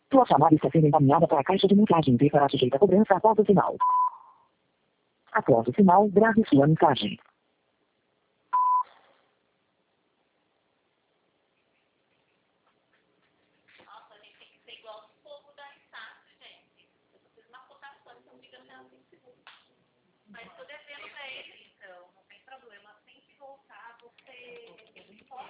Sua chamada está sendo encaminhada para a caixa de mensagem e será sujeita a cobrança após o sinal. Após o sinal, grave sua mensagem. Nossa, a gente tem que ser igual o povo da Estácio, gente. Eu só fiz uma cotação, então diga até a 20 segundos. Mas estou devendo para ele, então não tem problema. Tem que voltar, você pode